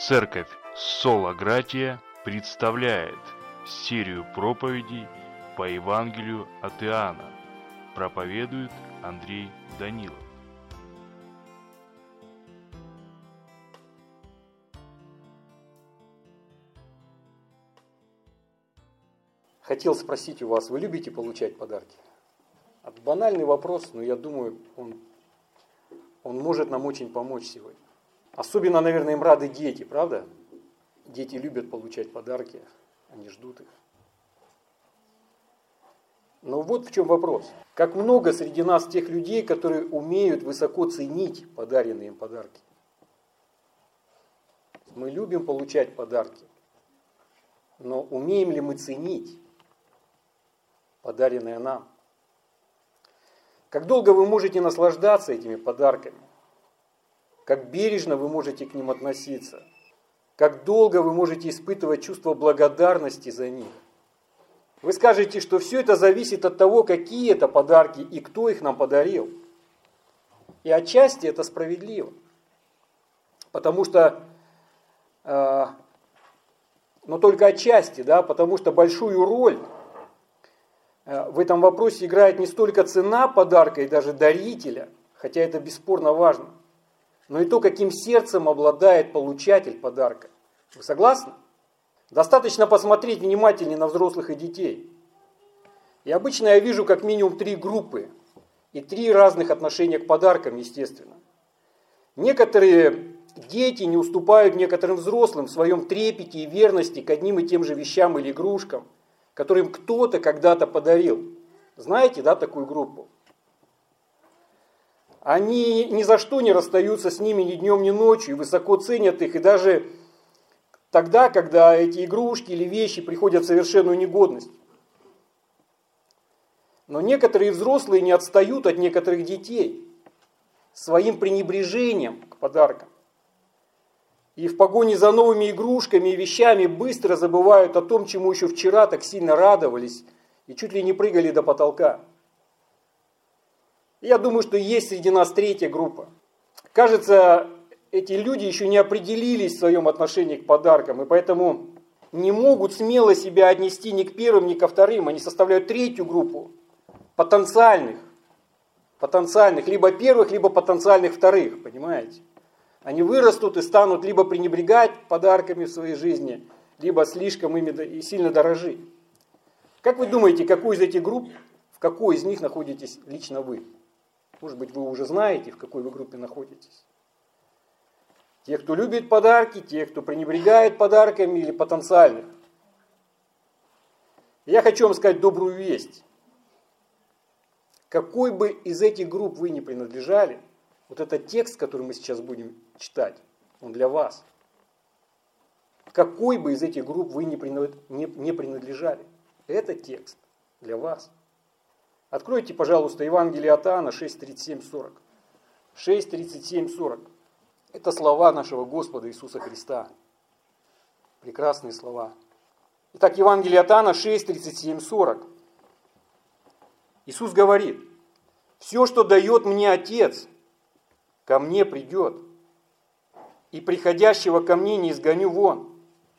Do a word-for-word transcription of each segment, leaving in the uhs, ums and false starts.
Церковь Сола Гратия представляет серию проповедей по Евангелию от Иоанна. Проповедует Андрей Данилов. Хотел спросить у вас, вы любите получать подарки? Банальный вопрос, но я думаю, он, он может нам очень помочь сегодня. Особенно, наверное, им рады дети, правда? Дети любят получать подарки, они ждут их. Но вот в чем вопрос. Как много среди нас тех людей, которые умеют высоко ценить подаренные им подарки? Мы любим получать подарки, но умеем ли мы ценить подаренное нам? Как долго вы можете наслаждаться этими подарками? Как бережно вы можете к ним относиться? Как долго вы можете испытывать чувство благодарности за них? Вы скажете, что все это зависит от того, какие это подарки и кто их нам подарил. И отчасти это справедливо. Потому что, э, но только отчасти, да, потому что большую роль э, в этом вопросе играет не столько цена подарка и даже дарителя, хотя это бесспорно важно, но и то, каким сердцем обладает получатель подарка. Вы согласны? Достаточно посмотреть внимательнее на взрослых и детей. И обычно я вижу как минимум три группы и три разных отношения к подаркам, естественно. Некоторые дети не уступают некоторым взрослым в своем трепете и верности к одним и тем же вещам или игрушкам, которым кто-то когда-то подарил. Знаете, да, такую группу? Они ни за что не расстаются с ними ни днем, ни ночью, и высоко ценят их, и даже тогда, когда эти игрушки или вещи приходят в совершенную негодность. Но некоторые взрослые не отстают от некоторых детей своим пренебрежением к подаркам. И в погоне за новыми игрушками и вещами быстро забывают о том, чему еще вчера так сильно радовались и чуть ли не прыгали до потолка. Я думаю, что есть среди нас третья группа. Кажется, эти люди еще не определились в своем отношении к подаркам, и поэтому не могут смело себя отнести ни к первым, ни ко вторым. Они составляют третью группу потенциальных, потенциальных, либо первых, либо потенциальных вторых, понимаете? Они вырастут и станут либо пренебрегать подарками в своей жизни, либо слишком ими сильно дорожить. Как вы думаете, какую из этих групп, в какой из них находитесь лично вы? Может быть, вы уже знаете, в какой вы группе находитесь. Те, кто любит подарки, те, кто пренебрегает подарками или потенциальных. Я хочу вам сказать добрую весть. Какой бы из этих групп вы ни принадлежали, вот этот текст, который мы сейчас будем читать, он для вас. Какой бы из этих групп вы ни принадлежали, этот текст для вас. Откройте, пожалуйста, Евангелие от Иоанна шесть, тридцать семь, сорок. шесть, тридцать семь, сорок. Это слова нашего Господа Иисуса Христа. Прекрасные слова. Итак, Евангелие от Иоанна шесть, тридцать семь, сорок. Иисус говорит: «Все, что дает мне Отец, ко мне придет, и приходящего ко мне не изгоню вон.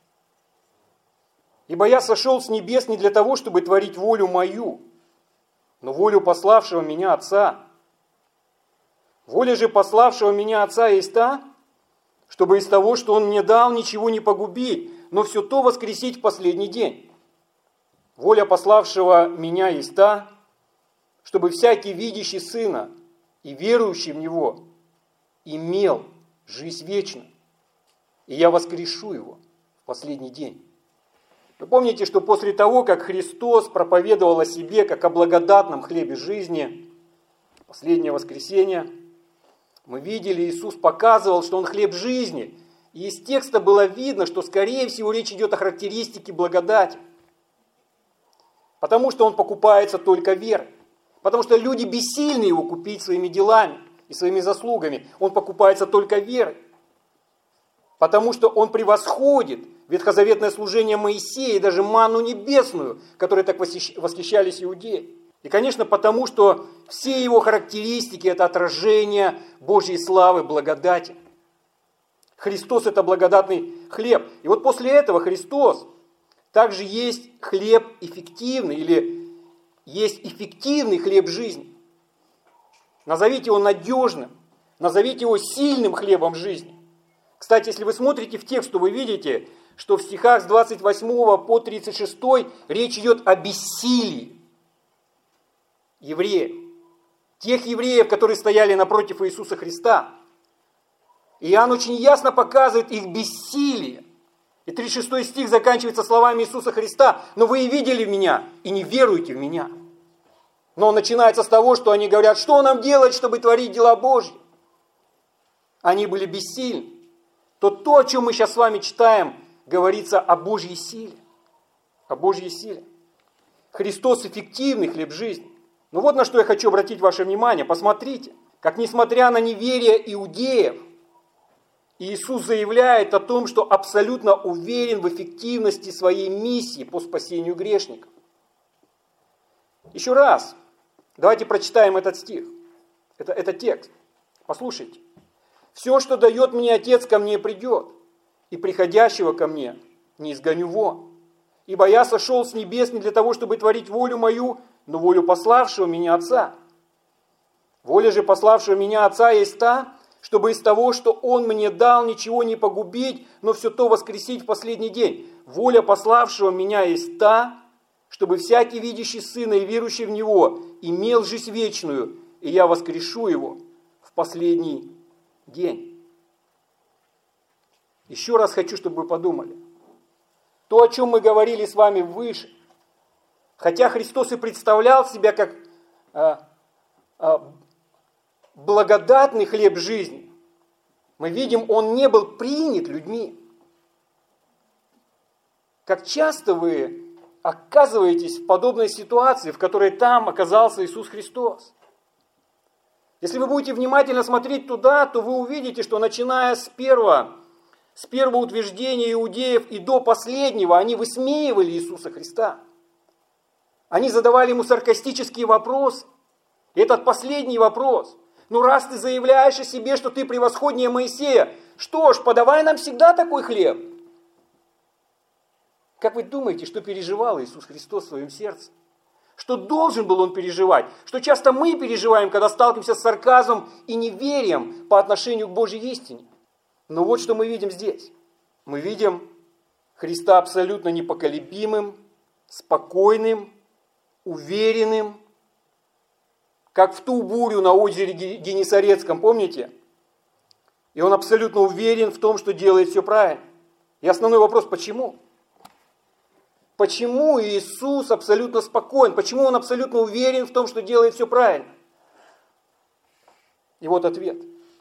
Ибо я сошел с небес не для того, чтобы творить волю мою, но волю пославшего меня Отца. Воля же пославшего меня Отца есть та, чтобы из того, что Он мне дал, ничего не погубить, но все то воскресить в последний день. Воля пославшего меня есть та, чтобы всякий, видящий Сына и верующий в Него, имел жизнь вечную, и я воскрешу его в последний день». Вы помните, что после того, как Христос проповедовал о себе как о благодатном хлебе жизни, последнее воскресенье, мы видели, Иисус показывал, что Он хлеб жизни. И из текста было видно, что, скорее всего, речь идет о характеристике благодати. Потому что Он покупается только верой. Потому что люди бессильны Его купить своими делами и своими заслугами. Он покупается только верой. Потому что Он превосходит ветхозаветное служение Моисея и даже манну небесную, которой так восхищались иудеи. И, конечно, потому что все его характеристики – это отражение Божьей славы, благодати. Христос – это благодатный хлеб. И вот после этого Христос также есть хлеб эффективный, или есть эффективный хлеб жизни. Назовите его надежным, назовите его сильным хлебом жизни. Кстати, если вы смотрите в текст, то вы видите, что в стихах с двадцать восьмого по тридцать шестой речь идет о бессилии евреев. Тех евреев, которые стояли напротив Иисуса Христа. И Иоанн очень ясно показывает их бессилие. И тридцать шестой стих заканчивается словами Иисуса Христа: «Но вы и видели меня, и не веруете в меня». Но он начинается с того, что они говорят: что нам делать, чтобы творить дела Божьи? Они были бессильны. То то, о чем мы сейчас с вами читаем, говорится о Божьей силе. О Божьей силе. Христос – эффективный хлеб жизни. Но вот на что я хочу обратить ваше внимание. Посмотрите, как несмотря на неверие иудеев, Иисус заявляет о том, что абсолютно уверен в эффективности своей миссии по спасению грешников. Еще раз, давайте прочитаем этот стих. Это, это текст. Послушайте. «Все, что дает мне Отец, ко мне придет, и приходящего ко мне не изгоню вон. Ибо я сошел с небес не для того, чтобы творить волю мою, но волю пославшего меня Отца. Воля же пославшего меня Отца есть та, чтобы из того, что Он мне дал, ничего не погубить, но все то воскресить в последний день. Воля пославшего меня есть та, чтобы всякий, видящий Сына и верующий в Него, имел жизнь вечную, и я воскрешу его в последний день». Еще раз хочу, чтобы вы подумали. То, о чем мы говорили с вами выше, хотя Христос и представлял себя как а, а, благодатный хлеб жизни, мы видим, Он не был принят людьми. Как часто вы оказываетесь в подобной ситуации, в которой там оказался Иисус Христос? Если вы будете внимательно смотреть туда, то вы увидите, что начиная с первого, с первого утверждения иудеев и до последнего, они высмеивали Иисуса Христа. Они задавали Ему саркастические вопросы. И этот последний вопрос: ну раз ты заявляешь о себе, что ты превосходнее Моисея, что ж, подавай нам всегда такой хлеб. Как вы думаете, что переживал Иисус Христос в своем сердце? Что должен был Он переживать? Что часто мы переживаем, когда сталкиваемся с сарказмом и неверием по отношению к Божьей истине? Но вот что мы видим здесь. Мы видим Христа абсолютно непоколебимым, спокойным, уверенным, как в ту бурю на озере Генесарецком, помните? И Он абсолютно уверен в том, что делает все правильно. И основной вопрос: почему? Почему Иисус абсолютно спокоен? Почему Он абсолютно уверен в том, что делает все правильно? И вот ответ.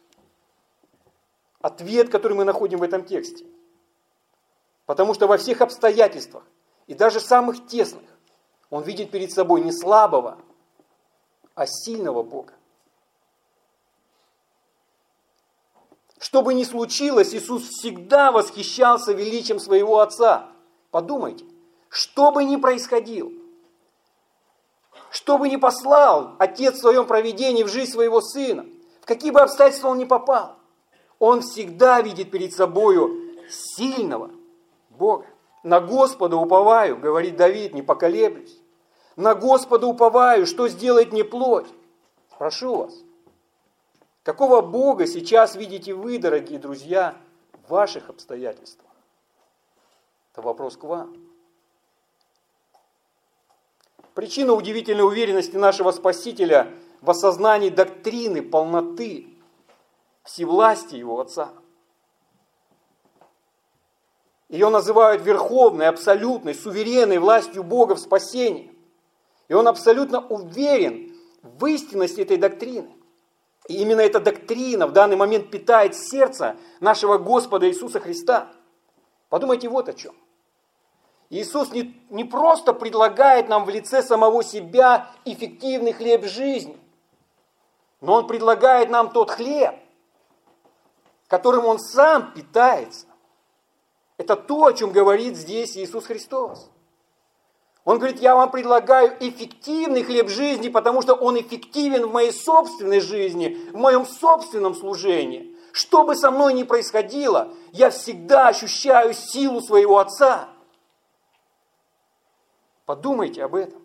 Ответ, который мы находим в этом тексте. Потому что во всех обстоятельствах, и даже самых тесных, Он видит перед собой не слабого, а сильного Бога. Что бы ни случилось, Иисус всегда восхищался величием своего Отца. Подумайте. Что бы ни происходило, что бы ни послал Отец в своем провидении в жизнь своего Сына, в какие бы обстоятельства он ни попал, Он всегда видит перед собою сильного Бога. «На Господа уповаю, — говорит Давид, — не поколеблюсь. На Господа уповаю, что сделает мне плоть?» Прошу вас, какого Бога сейчас видите вы, дорогие друзья, в ваших обстоятельствах? Это вопрос к вам. Причина удивительной уверенности нашего Спасителя в осознании доктрины полноты всевластия Его Отца. Ее называют верховной, абсолютной, суверенной властью Бога в спасении. И Он абсолютно уверен в истинности этой доктрины. И именно эта доктрина в данный момент питает сердце нашего Господа Иисуса Христа. Подумайте вот о чем. Иисус не, не просто предлагает нам в лице самого себя эффективный хлеб жизни, но Он предлагает нам тот хлеб, которым Он сам питается. Это то, о чем говорит здесь Иисус Христос. Он говорит: я вам предлагаю эффективный хлеб жизни, потому что он эффективен в моей собственной жизни, в моем собственном служении. Что бы со мной ни происходило, я всегда ощущаю силу своего Отца. Подумайте об этом.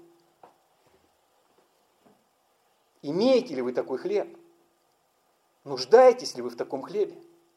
Имеете ли вы такой хлеб? Нуждаетесь ли вы в таком хлебе?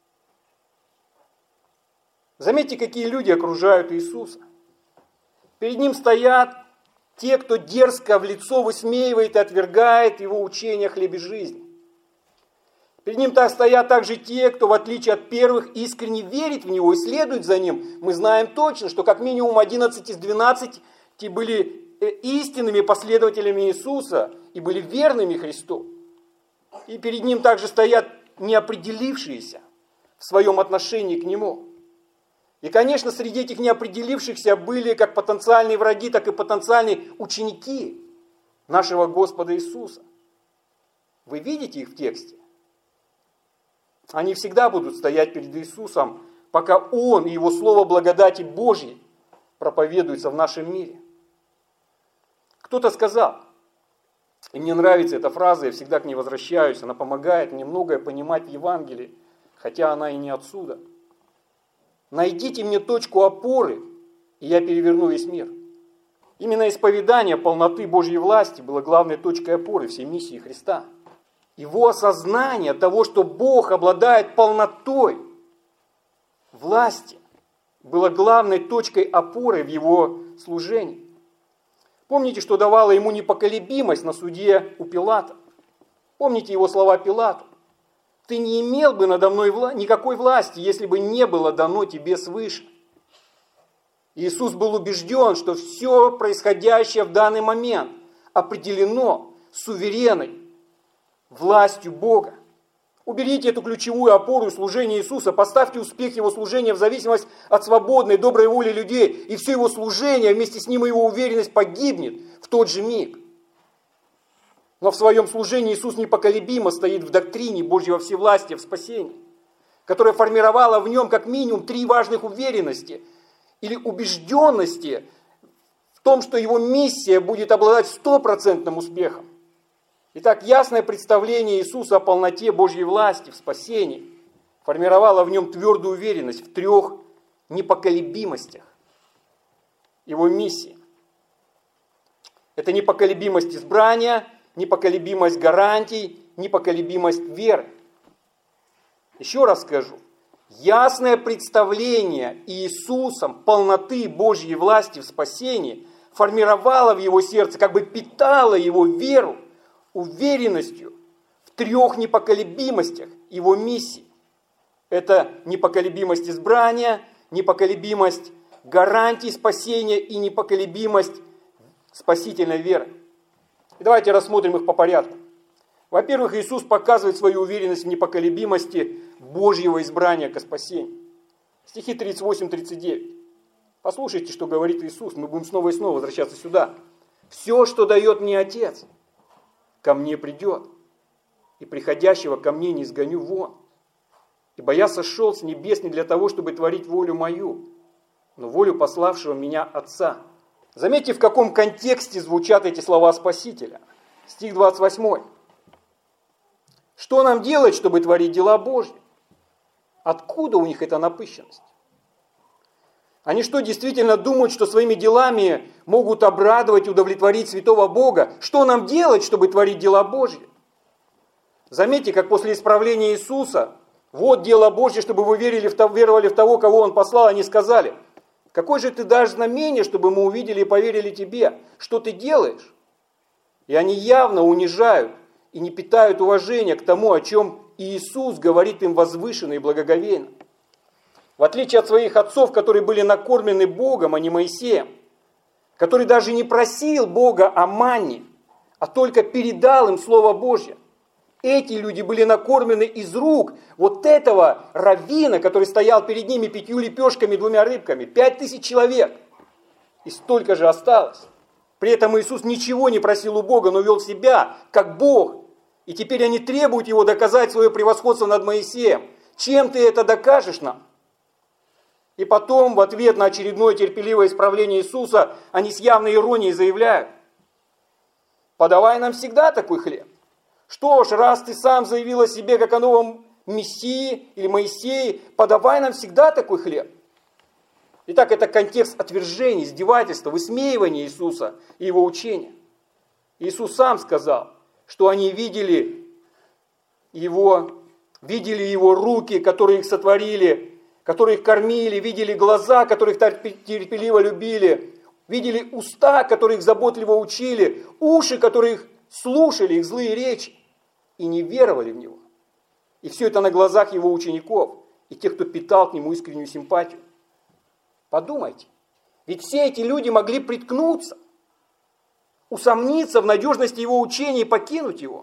Заметьте, какие люди окружают Иисуса. Перед Ним стоят те, кто дерзко в лицо высмеивает и отвергает Его учение о хлебе жизни. Перед Ним стоят также те, кто, в отличие от первых, искренне верит в Него и следует за Ним. Мы знаем точно, что как минимум одиннадцать из двенадцати были истинными последователями Иисуса и были верными Христу. И перед Ним также стоят неопределившиеся в своем отношении к Нему. И, конечно, среди этих неопределившихся были как потенциальные враги, так и потенциальные ученики нашего Господа Иисуса. Вы видите их в тексте? Они всегда будут стоять перед Иисусом, пока Он и Его Слово благодати Божьей проповедуются в нашем мире. Кто-то сказал, и мне нравится эта фраза, я всегда к ней возвращаюсь, она помогает мне многое понимать в Евангелии, хотя она и не отсюда. Найдите мне точку опоры, и я переверну весь мир. Именно исповедание полноты Божьей власти было главной точкой опоры всей миссии Христа. Его осознание того, что Бог обладает полнотой власти, было главной точкой опоры в Его служении. Помните, что давало Ему непоколебимость на суде у Пилата? Помните Его слова Пилату? Ты не имел бы надо мной вла- никакой власти, если бы не было дано тебе свыше. Иисус был убежден, что все происходящее в данный момент определено суверенной властью Бога. Уберите эту ключевую опору служения Иисуса, поставьте успех Его служения в зависимость от свободной, доброй воли людей, и все Его служение, вместе с ним и Его уверенность погибнет в тот же миг. Но в своем служении Иисус непоколебимо стоит в доктрине Божьего всевластия в спасении, которая формировала в Нем как минимум три важных уверенности или убежденности в том, что Его миссия будет обладать стопроцентным успехом. Итак, ясное представление Иисуса о полноте Божьей власти в спасении формировало в Нем твердую уверенность в трех непоколебимостях Его миссии. Это непоколебимость избрания, непоколебимость гарантий, непоколебимость веры. Еще раз скажу, ясное представление Иисусом полноты Божьей власти в спасении формировало в его сердце, как бы питало его веру, уверенностью в трех непоколебимостях его миссии. Это непоколебимость избрания, непоколебимость гарантий спасения и непоколебимость спасительной веры. И давайте рассмотрим их по порядку. Во-первых, Иисус показывает свою уверенность в непоколебимости Божьего избрания ко спасению. Стихи тридцать восемь тридцать девять. Послушайте, что говорит Иисус. Мы будем снова и снова возвращаться сюда. «Все, что дает мне Отец, ко мне придет, и приходящего ко мне не изгоню вон. Ибо я сошел с небес не для того, чтобы творить волю мою, но волю пославшего меня Отца». Заметьте, в каком контексте звучат эти слова Спасителя. Стих двадцать восемь. Что нам делать, чтобы творить дела Божьи? Откуда у них эта напыщенность? Они что, действительно думают, что своими делами могут обрадовать и удовлетворить святого Бога? Что нам делать, чтобы творить дела Божьи? Заметьте, как после исправления Иисуса, вот дело Божье, чтобы вы верили в того, веровали в того, кого Он послал, они сказали: какое же ты дашь знамение, чтобы мы увидели и поверили тебе? Что ты делаешь? И они явно унижают и не питают уважения к тому, о чем Иисус говорит им возвышенно и благоговейно. В отличие от своих отцов, которые были накормлены Богом, а не Моисеем, который даже не просил Бога о манне, а только передал им Слово Божье. Эти люди были накормлены из рук вот этого раввина, который стоял перед ними пятью лепешками, двумя рыбками. Пять тысяч человек. И столько же осталось. При этом Иисус ничего не просил у Бога, но вел себя как Бог. И теперь они требуют Его доказать свое превосходство над Моисеем. Чем ты это докажешь нам? И потом, в ответ на очередное терпеливое исправление Иисуса, они с явной иронией заявляют: подавай нам всегда такой хлеб. Что ж, раз ты сам заявил о себе, как о новом Мессии или Моисее, подавай нам всегда такой хлеб. Итак, это контекст отвержения, издевательства, высмеивания Иисуса и Его учения. Иисус сам сказал, что они видели Его, видели Его руки, которые их сотворили, которые их кормили, видели глаза, которых терпеливо любили, видели уста, которые их заботливо учили, уши, которые их слушали, их злые речи, и не веровали в Него. И все это на глазах Его учеников и тех, кто питал к Нему искреннюю симпатию. Подумайте, ведь все эти люди могли приткнуться, усомниться в надежности Его учения и покинуть Его.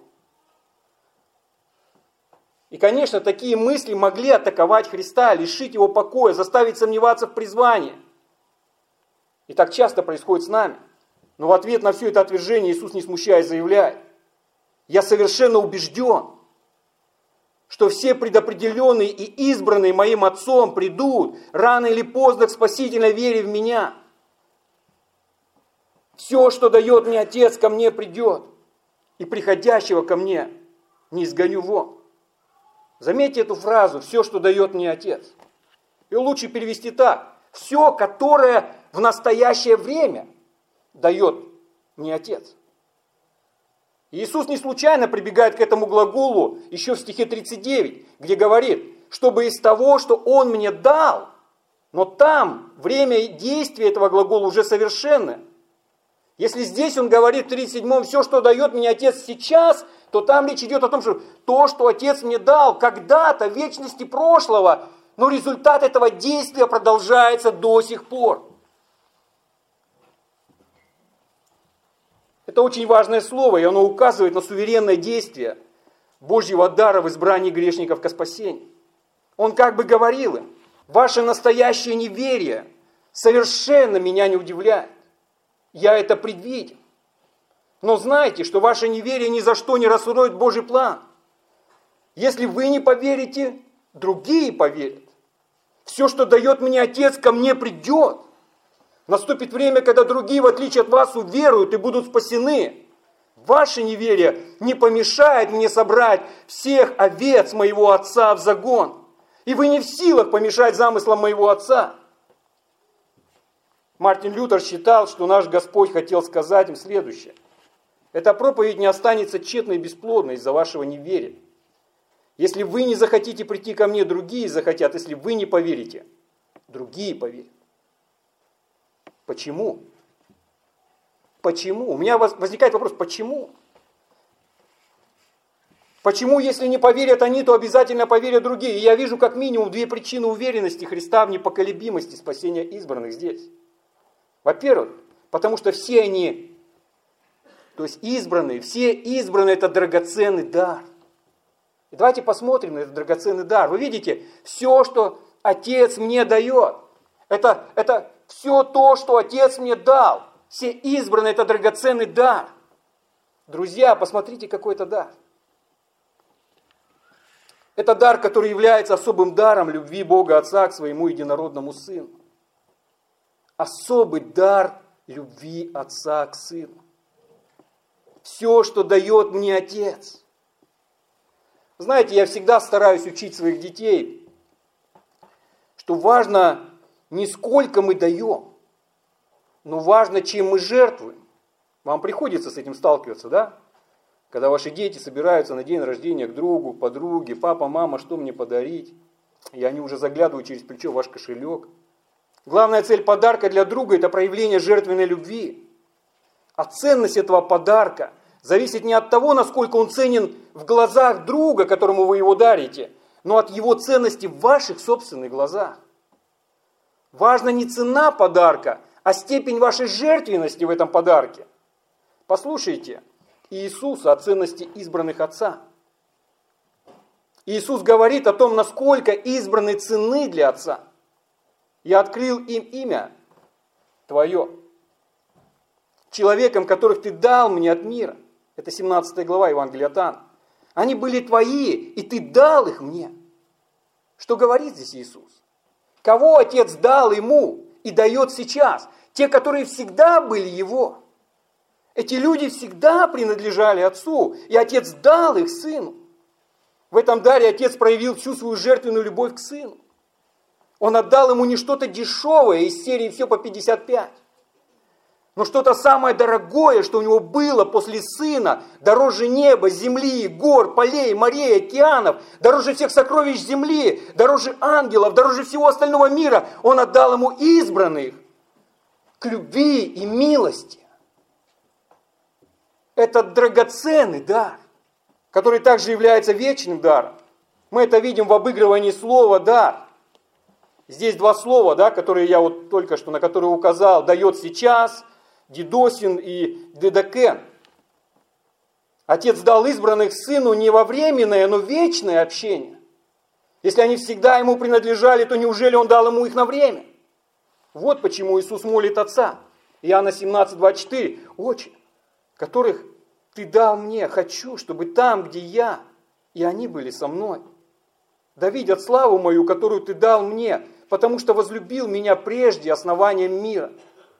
И, конечно, такие мысли могли атаковать Христа, лишить Его покоя, заставить сомневаться в призвании. И так часто происходит с нами. Но в ответ на все это отвержение Иисус, не смущаясь, заявляет: «Я совершенно убежден, что все предопределенные и избранные моим Отцом придут рано или поздно к спасительной вере в Меня. Все, что дает мне Отец, ко мне придет, и приходящего ко мне не изгоню вон». Заметьте эту фразу: «все, что дает мне Отец». Ее лучше перевести так: «все, которое в настоящее время дает мне Отец». Иисус не случайно прибегает к этому глаголу еще в стихе тридцать девять, где говорит, чтобы из того, что Он мне дал, но там время действия этого глагола уже совершенное. Если здесь Он говорит в тридцать седьмом, все, что дает мне Отец сейчас, то там речь идет о том, что то, что Отец мне дал когда-то, в вечности прошлого, но результат этого действия продолжается до сих пор. Это очень важное слово, и оно указывает на суверенное действие Божьего дара в избрании грешников ко спасению. Он как бы говорил им: ваше настоящее неверие совершенно меня не удивляет. Я это предвидел. Но знайте, что ваше неверие ни за что не рассудит Божий план. Если вы не поверите, другие поверят. Все, что дает мне Отец, ко мне придет. Наступит время, когда другие, в отличие от вас, уверуют и будут спасены. Ваше неверие не помешает мне собрать всех овец моего Отца в загон. И вы не в силах помешать замыслам моего Отца. Мартин Лютер считал, что наш Господь хотел сказать им следующее: эта проповедь не останется тщетной и бесплодной из-за вашего неверия. Если вы не захотите прийти ко мне, другие захотят. Если вы не поверите, другие поверят. Почему? Почему? У меня возникает вопрос: почему? Почему, если не поверят они, то обязательно поверят другие? И я вижу как минимум две причины уверенности Христа в непоколебимости спасения избранных здесь. Во-первых, потому что все они, то есть избранные, все избранные — это драгоценный дар. И давайте посмотрим на этот драгоценный дар. Вы видите, все, что Отец мне дает, это, это все то, что Отец мне дал. Все избранные — это драгоценный дар. Друзья, посмотрите, какой это дар. Это дар, который является особым даром любви Бога Отца к своему единородному Сыну. Особый дар любви Отца к Сыну. Все, что дает мне Отец. Знаете, я всегда стараюсь учить своих детей, что важно не сколько мы даем, но важно, чем мы жертвуем. Вам приходится с этим сталкиваться, да? Когда ваши дети собираются на день рождения к другу, подруге: папа, мама, что мне подарить? И они уже заглядывают через плечо в ваш кошелек. Главная цель подарка для друга – это проявление жертвенной любви. А ценность этого подарка зависит не от того, насколько он ценен в глазах друга, которому вы его дарите, но от его ценности в ваших собственных глазах. Важна не цена подарка, а степень вашей жертвенности в этом подарке. Послушайте Иисуса о ценности избранных Отца. Иисус говорит о том, насколько избраны ценны для Отца. «Я открыл им имя Твое, человекам, которых Ты дал мне от мира». Это семнадцатая глава Евангелия от Иоанна. Они были Твои, и Ты дал их мне. Что говорит здесь Иисус? Кого Отец дал Ему и дает сейчас? Те, которые всегда были Его. Эти люди всегда принадлежали Отцу, и Отец дал их Сыну. В этом даре Отец проявил всю свою жертвенную любовь к Сыну. Он отдал ему не что-то дешевое из серии «Все по пятьдесят пять», но что-то самое дорогое, что у него было после Сына, дороже неба, земли, гор, полей, морей, океанов, дороже всех сокровищ земли, дороже ангелов, дороже всего остального мира. Он отдал ему избранных к любви и милости. Это драгоценный дар, который также является вечным даром. Мы это видим в обыгрывании слова «дар». Здесь два слова, да, которые я вот только что, на которые указал, дает сейчас, дидосин и дедокен. Отец дал избранных Сыну не во временное, но вечное общение. Если они всегда Ему принадлежали, то неужели Он дал Ему их на время? Вот почему Иисус молит Отца. Иоанна семнадцать, двадцать четыре. «Отче, которых Ты дал мне, хочу, чтобы там, где я, и они были со мной. Да видят славу мою, которую Ты дал мне, потому что возлюбил меня прежде основания мира».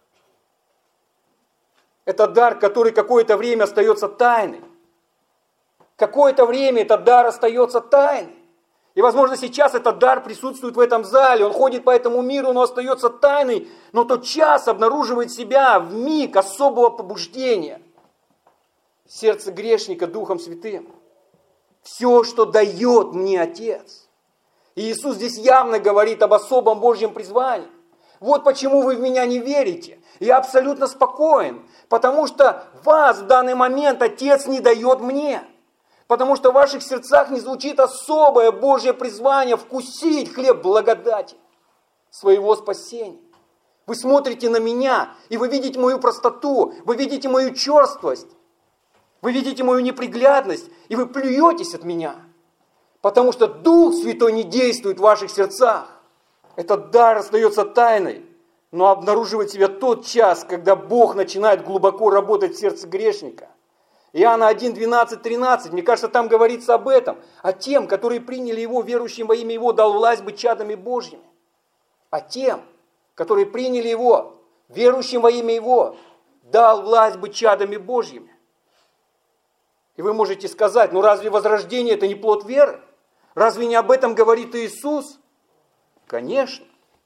Это дар, который какое-то время остается тайной. Какое-то время этот дар остается тайной. И, возможно, сейчас этот дар присутствует в этом зале, он ходит по этому миру, но остается тайной, но тот час обнаруживает себя в миг особого побуждения. Сердце грешника Духом Святым. Все, что дает мне Отец. И Иисус здесь явно говорит об особом Божьем призвании. Вот почему вы в меня не верите. Я абсолютно спокоен, потому что вас в данный момент Отец не дает мне. Потому что в ваших сердцах не звучит особое Божье призвание вкусить хлеб благодати своего спасения. Вы смотрите на меня, и вы видите мою простоту, вы видите мою черствость, вы видите мою неприглядность, и вы плюетесь от меня. Потому что Дух Святой не действует в ваших сердцах. Этот дар остается тайной, но обнаруживает себя тот час, когда Бог начинает глубоко работать в сердце грешника. Иоанна один, двенадцать, тринадцать, мне кажется, там говорится об этом. А тем, которые приняли Его, верующим во имя Его, дал власть быть чадами Божьими. А тем, которые приняли Его, верующим во имя Его, дал власть быть чадами Божьими. И вы можете сказать, ну разве возрождение это не плод веры? Разве не об этом говорит Иисус? Конечно.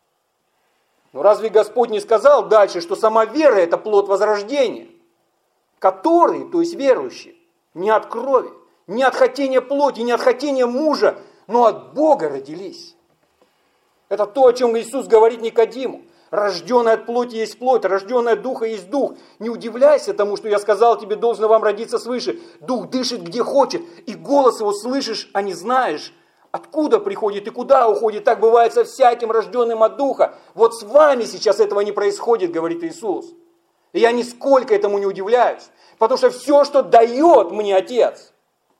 Но разве Господь не сказал дальше, что сама вера это плод возрождения? Которые, то есть верующие, не от крови, не от хотения плоти, не от хотения мужа, но от Бога родились. Это то, о чем Иисус говорит Никодиму. Рожденный от плоти есть плоть, рожденный от духа есть дух. Не удивляйся тому, что я сказал тебе, должно вам родиться свыше. Дух дышит где хочет, и голос его слышишь, а не знаешь, откуда приходит и куда уходит. Так бывает со всяким рожденным от духа. Вот с вами сейчас этого не происходит, говорит Иисус. И я нисколько этому не удивляюсь, потому что все, что дает мне Отец,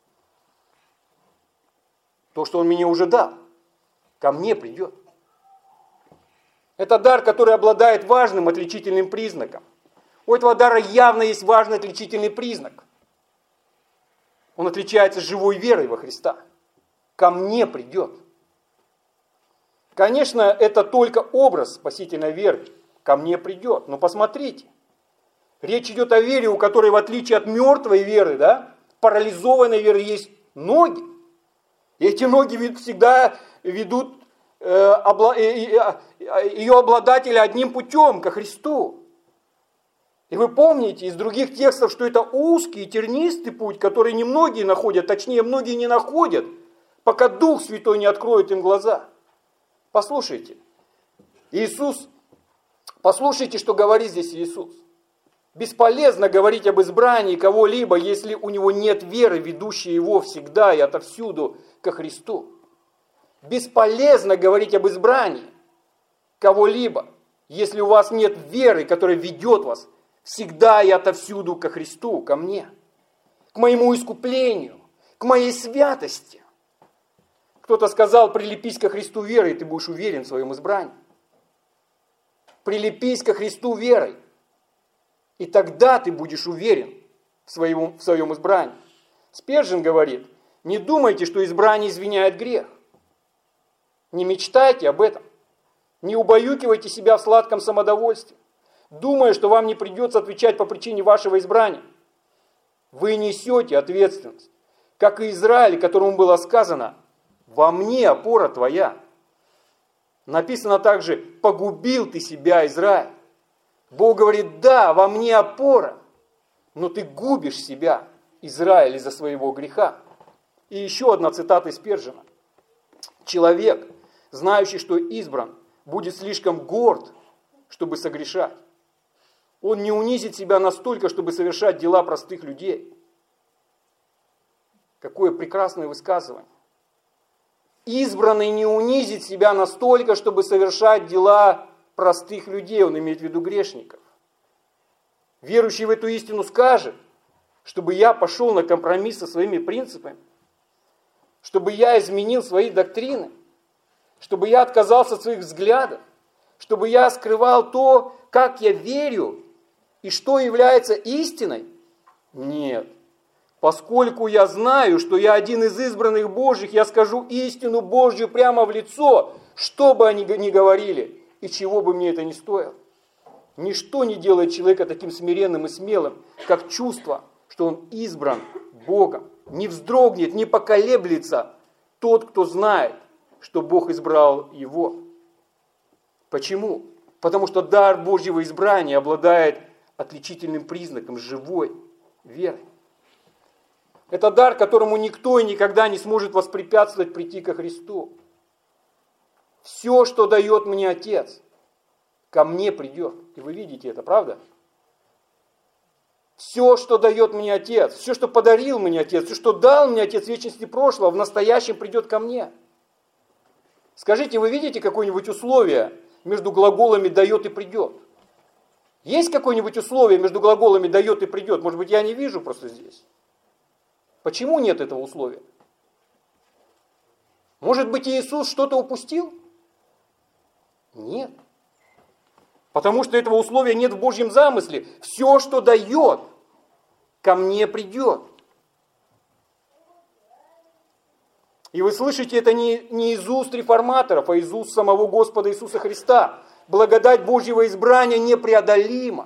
то, что Он мне уже дал, ко мне придет. Это дар, который обладает важным отличительным признаком. У этого дара явно есть важный отличительный признак. Он отличается живой верой во Христа. Ко мне придет. Конечно, это только образ спасительной веры. Ко мне придет. Но посмотрите. Речь идет о вере, у которой, в отличие от мертвой веры, да, парализованной веры, есть ноги. И эти ноги всегда ведут э, обла, э, э, ее обладателя одним путем, ко Христу. И вы помните из других текстов, что это узкий, тернистый путь, который немногие находят, точнее, многие не находят, пока Дух Святой не откроет им глаза. Послушайте, Иисус, послушайте, что говорит здесь Иисус. Бесполезно говорить об избрании кого-либо, если у него нет веры, ведущей его всегда и отовсюду ко Христу. Бесполезно говорить об избрании кого-либо, если у вас нет веры, которая ведет вас всегда и отовсюду ко Христу, ко мне, к моему искуплению, к моей святости. Кто-то сказал, прилепись ко Христу верой, и ты будешь уверен в своем избрании. Прилепись ко Христу верой. И тогда ты будешь уверен в своем, в своем избрании. Спержин говорит, не думайте, что избрание извиняет грех. Не мечтайте об этом. Не убаюкивайте себя в сладком самодовольстве, думая, что вам не придется отвечать по причине вашего избрания. Вы несете ответственность. как и Израиль, которому было сказано: «Во мне опора твоя». Написано также: «Погубил ты себя, Израиль». Бог говорит: да, во мне опора, но ты губишь себя, Израиль, из-за своего греха. И еще одна цитата из Спержена. «Человек, знающий, что избран, будет слишком горд, чтобы согрешать. Он не унизит себя настолько, чтобы совершать дела простых людей». Какое прекрасное высказывание. Избранный не унизит себя настолько, чтобы совершать дела простых людей, он имеет в виду грешников. Верующий в эту истину скажет: чтобы я пошел на компромисс со своими принципами, чтобы я изменил свои доктрины, чтобы я отказался от своих взглядов, чтобы я скрывал то, как я верю и что является истиной? Нет. Поскольку я знаю, что я один из избранных Божьих, я скажу истину Божью прямо в лицо, что бы они ни говорили и чего бы мне это ни стоило. Ничто не делает человека таким смиренным и смелым, как чувство, что он избран Богом. Не вздрогнет, не поколеблется тот, кто знает, что Бог избрал его. Почему? Потому что дар Божьего избрания обладает отличительным признаком живой веры. Это дар, которому никто и никогда не сможет воспрепятствовать прийти ко Христу. Все, что дает мне Отец, ко мне придет. И вы видите это, правда? Все, что дает мне Отец, все, что подарил мне Отец, все, что дал мне Отец в вечности прошлого, в настоящем придет ко мне. Скажите, вы видите какое-нибудь условие между глаголами «дает» и «придет»? Есть какое-нибудь условие между глаголами «дает» и «придет»? Может быть, я не вижу просто здесь. Почему нет этого условия? Может быть, Иисус что-то упустил? Нет. Потому что этого условия нет в Божьем замысле. Все, что дает, ко мне придет. И вы слышите это не, не из уст реформаторов, а из уст самого Господа Иисуса Христа. Благодать Божьего избрания непреодолима.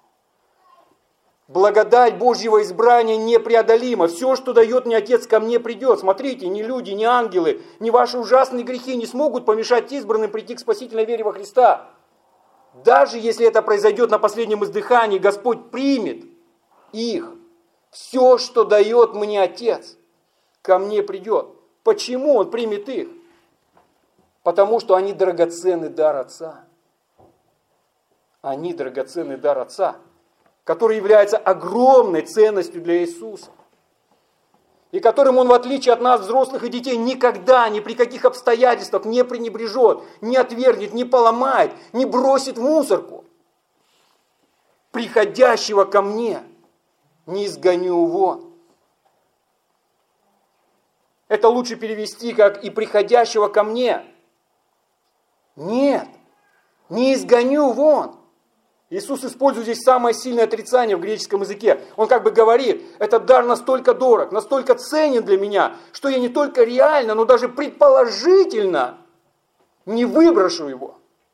Благодать Божьего избрания непреодолима. Все, что дает мне Отец, ко мне придет. Смотрите, ни люди, ни ангелы, ни ваши ужасные грехи не смогут помешать избранным прийти к спасительной вере во Христа. Даже если это произойдет на последнем издыхании, Господь примет их. Все, что дает мне Отец, ко мне придет. Почему Он примет их? Потому что они драгоценный дар Отца. Они драгоценный дар Отца, который является огромной ценностью для Иисуса. И которым Он, в отличие от нас, взрослых и детей, никогда, ни при каких обстоятельствах не пренебрежет, не отвергнет, не поломает, не бросит в мусорку. Приходящего ко мне не изгоню вон. Это лучше перевести как «и приходящего ко мне». Нет, не изгоню вон. Иисус использует здесь самое сильное отрицание в греческом языке. Он как бы говорит: этот дар настолько дорог, настолько ценен для меня, что я не только реально, но даже предположительно не выброшу его.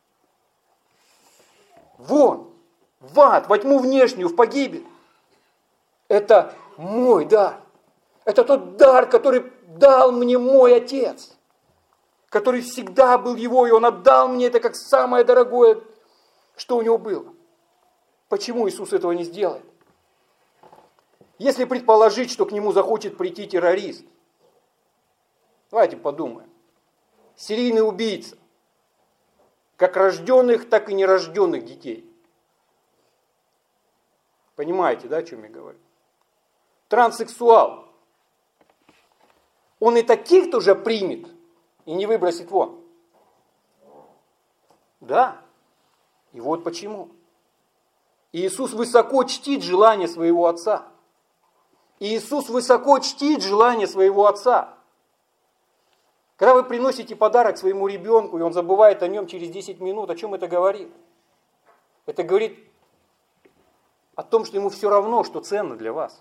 Вон, в ад, во тьму внешнюю, в погибель. Это мой дар. Это тот дар, который дал мне мой Отец, который всегда был его, и Он отдал мне это как самое дорогое, что у него было. Почему Иисус этого не сделает? Если предположить, что к нему захочет прийти террорист, давайте подумаем. Серийный убийца, как рожденных, так и нерожденных детей. Понимаете, да, о чем я говорю? Транссексуал. Он и таких тоже примет и не выбросит вон. Да. И вот почему. Иисус высоко чтит желание своего Отца. Иисус высоко чтит желание своего Отца. Когда вы приносите подарок своему ребенку, и он забывает о нем через десять минут, о чем это говорит? Это говорит о том, что ему все равно, что ценно для вас.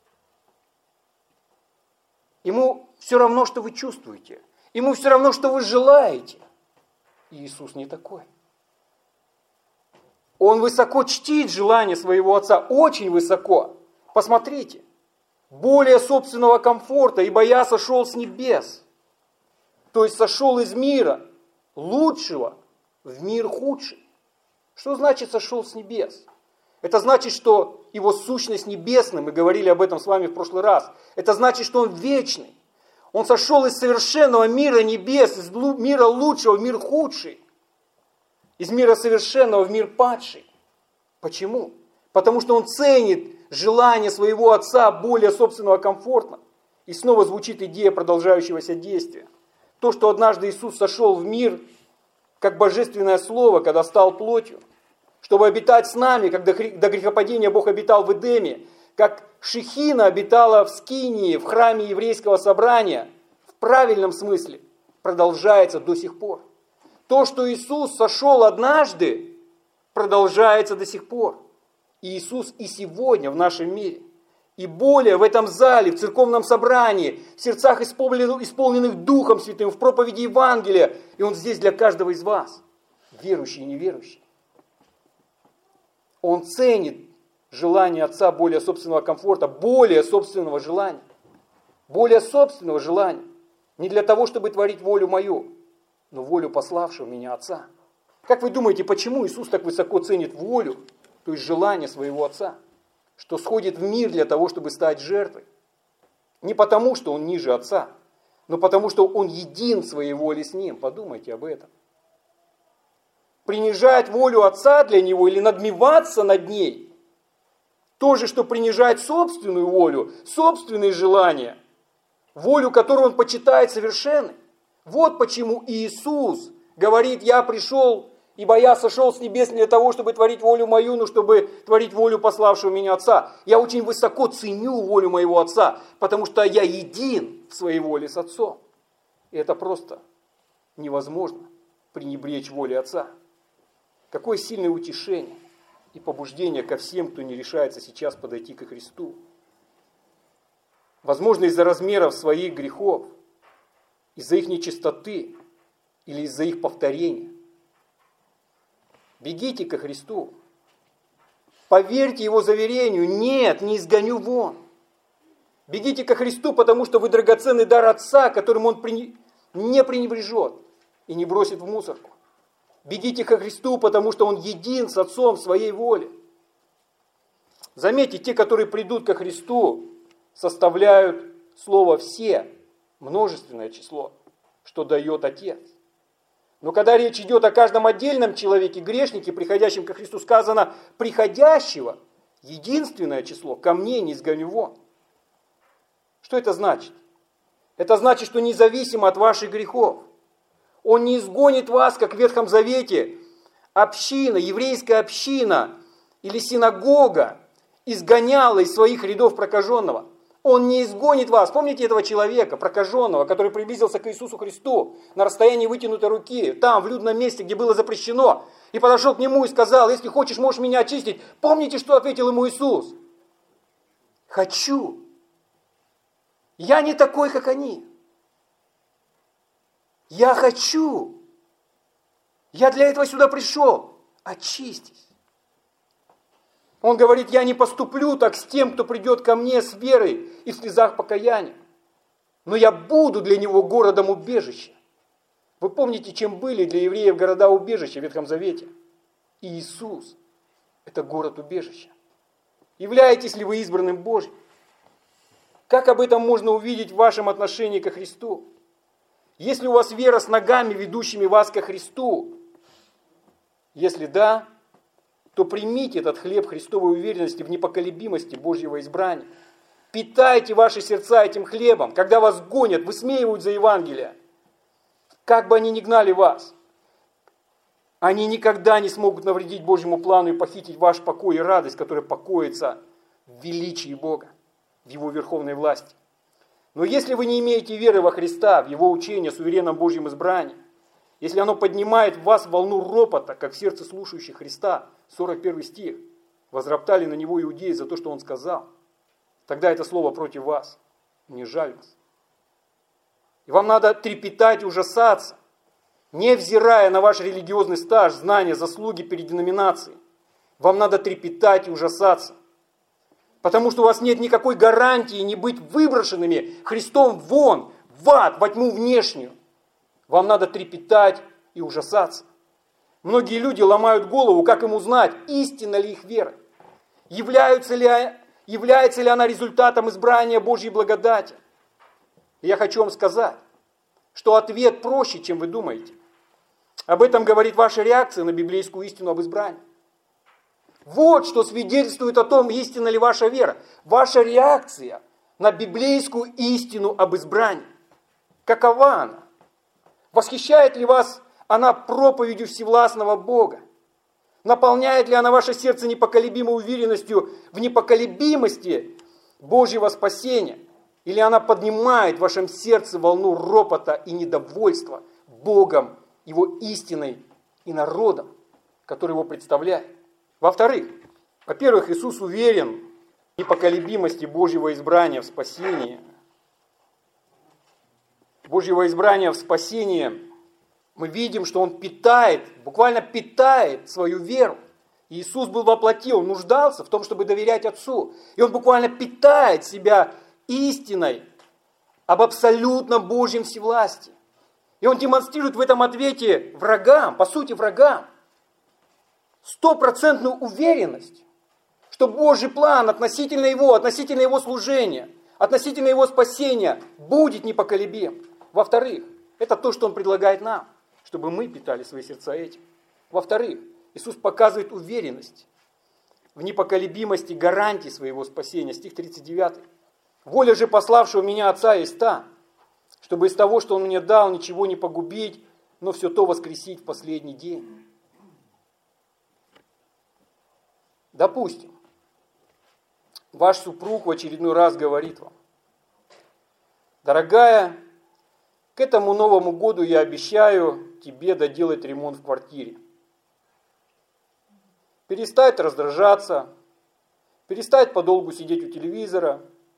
Ему все равно, что вы чувствуете. Ему все равно, что вы желаете. И Иисус не такой. Он высоко чтит желание своего Отца, очень высоко. Посмотрите, более собственного комфорта, ибо я сошел с небес. То есть сошел из мира лучшего в мир худший. Что значит сошел с небес? Это значит, что его сущность небесная, мы говорили об этом с вами в прошлый раз, это значит, что он вечный. Он сошел из совершенного мира небес, из мира лучшего в мир худший, из мира совершенного в мир падший. Почему? Потому что он ценит желание своего Отца более собственного комфорта. И снова звучит идея продолжающегося действия. То, что однажды Иисус сошел в мир, как божественное Слово, когда стал плотью, чтобы обитать с нами, как до грехопадения Бог обитал в Эдеме, как Шехина обитала в Скинии, в храме еврейского собрания, в правильном смысле, продолжается до сих пор. То, что Иисус сошел однажды, продолжается до сих пор. И Иисус и сегодня в нашем мире. И более в этом зале, в церковном собрании, в сердцах, исполненных, исполненных Духом Святым, в проповеди Евангелия. И Он здесь для каждого из вас, верующий и неверующий. Он ценит желание Отца более собственного комфорта, более собственного желания. Более собственного желания. Не для того, чтобы творить волю мою, но волю пославшего меня Отца. Как вы думаете, почему Иисус так высоко ценит волю, то есть желание своего Отца? Что сходит в мир для того, чтобы стать жертвой. Не потому, что Он ниже Отца, но потому, что Он един в своей воле с Ним. Подумайте об этом. Принижать волю Отца для Него или надмеваться над ней, то же, что принижать собственную волю, собственные желания, волю, которую Он почитает совершенной. Вот почему Иисус говорит: «Я пришел, ибо я сошел с небес не для того, чтобы творить волю мою, но чтобы творить волю пославшего меня Отца». Я очень высоко ценю волю моего Отца, потому что я един в своей воле с Отцом. И это просто невозможно пренебречь воле Отца. Какое сильное утешение и побуждение ко всем, кто не решается сейчас подойти ко Христу. Возможно, из-за размеров своих грехов, из-за их нечистоты или из-за их повторения. Бегите ко Христу. Поверьте Его заверению: «Нет, не изгоню вон». Бегите ко Христу, потому что вы драгоценный дар Отца, которым Он не пренебрежет и не бросит в мусорку. Бегите ко Христу, потому что Он един с Отцом в своей воле. Заметьте, те, которые придут ко Христу, составляют слово «все», множественное число, что дает Отец. Но когда речь идет о каждом отдельном человеке, грешнике, приходящем ко Христу, сказано «приходящего», единственное число, «ко мне не изгоню вон». Что это значит? Это значит, что независимо от ваших грехов, Он не изгонит вас, как в Ветхом Завете, община, еврейская община или синагога изгоняла из своих рядов прокаженного. Он не изгонит вас. Помните этого человека, прокаженного, который приблизился к Иисусу Христу на расстоянии вытянутой руки, там, в людном месте, где было запрещено, и подошел к Нему и сказал: «Если хочешь, можешь меня очистить». Помните, что ответил Ему Иисус? «Хочу. Я не такой, как они. Я хочу. Я для этого сюда пришел. Очистись». Он говорит: «Я не поступлю так с тем, кто придет ко мне с верой и в слезах покаяния, но я буду для него городом убежища». Вы помните, чем были для евреев города убежища в Ветхом Завете? И Иисус – это город убежища. Являетесь ли вы избранным Божьим? Как об этом можно увидеть в вашем отношении ко Христу? Если у вас вера с ногами, ведущими вас ко Христу, если да, то примите этот хлеб Христовой уверенности в непоколебимости Божьего избрания. Питайте ваши сердца этим хлебом, когда вас гонят, высмеивают за Евангелие. Как бы они ни гнали вас, они никогда не смогут навредить Божьему плану и похитить ваш покой и радость, которая покоится в величии Бога, в Его верховной власти. Но если вы не имеете веры во Христа, в Его учение о суверенном Божьем избрании, если оно поднимает в вас волну ропота, как в сердце слушающих Христа, сорок первый стих, возроптали на Него иудеи за то, что Он сказал, тогда это слово против вас, не жаль вас. И вам надо трепетать и ужасаться, невзирая на ваш религиозный стаж, знания, заслуги перед деноминацией. Вам надо трепетать и ужасаться. Потому что у вас нет никакой гарантии не быть выброшенными Христом вон, в ад, во тьму внешнюю. Вам надо трепетать и ужасаться. Многие люди ломают голову, как им узнать, истинна ли их вера. Является ли, является ли она результатом избрания Божьей благодати. И я хочу вам сказать, что ответ проще, чем вы думаете. Об этом говорит ваша реакция на библейскую истину об избрании. Вот что свидетельствует о том, истинна ли ваша вера. Ваша реакция на библейскую истину об избрании. Какова она? Восхищает ли вас она проповедью всевластного Бога? Наполняет ли она ваше сердце непоколебимой уверенностью в непоколебимости Божьего спасения? Или она поднимает в вашем сердце волну ропота и недовольства Богом, Его истиной и народом, который Его представляет? Во-вторых, во-первых, Иисус уверен в непоколебимости Божьего избрания в спасении. Божьего избрания в спасении мы видим, что Он питает, буквально питает свою веру. Иисус был во плоти, Он нуждался в том, чтобы доверять Отцу. И Он буквально питает себя истиной об абсолютном Божьем всевластии. И Он демонстрирует в этом ответе врагам, по сути врагам, стопроцентную уверенность, что Божий план относительно Его, относительно Его служения, относительно Его спасения будет непоколебим. Во-вторых, это то, что Он предлагает нам, чтобы мы питали свои сердца этим. Во-вторых, Иисус показывает уверенность в непоколебимости гарантии своего спасения. Стих тридцать девятый. «Воля же пославшего меня Отца есть та, чтобы из того, что Он мне дал, ничего не погубить, но все то воскресить в последний день». Допустим, ваш супруг в очередной раз говорит вам: «Дорогая, к этому Новому году я обещаю тебе доделать ремонт в квартире. Перестать раздражаться, перестать подолгу сидеть у телевизора,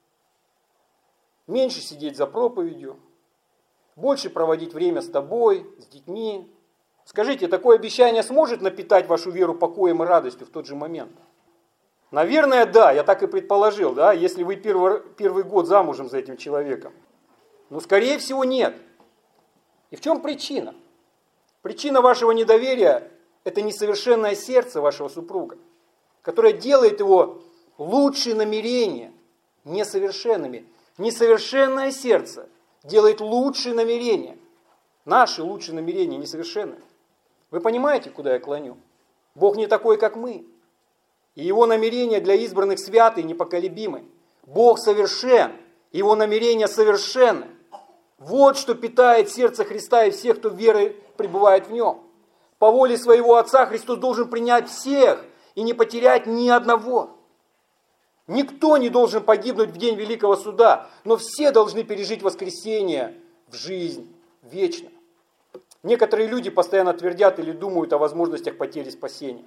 меньше сидеть за проповедью, больше проводить время с тобой, с детьми». Скажите, такое обещание сможет напитать вашу веру покоем и радостью в тот же момент? Наверное, да, я так и предположил, да, если вы первый, первый год замужем за этим человеком. Но, скорее всего, нет. И в чем причина? Причина вашего недоверия – это несовершенное сердце вашего супруга, которое делает его лучшие намерения несовершенными. Несовершенное сердце делает лучшие намерения, наши лучшие намерения несовершенными. Вы понимаете, куда я клоню? Бог не такой, как мы. И Его намерения для избранных святы и непоколебимы. Бог совершен, Его намерения совершенны. Вот что питает сердце Христа и всех, кто верой пребывает в Нем. По воле своего Отца Христос должен принять всех и не потерять ни одного. Никто не должен погибнуть в день Великого Суда, но все должны пережить воскресение в жизнь вечную. Некоторые люди постоянно твердят или думают о возможностях потери спасения.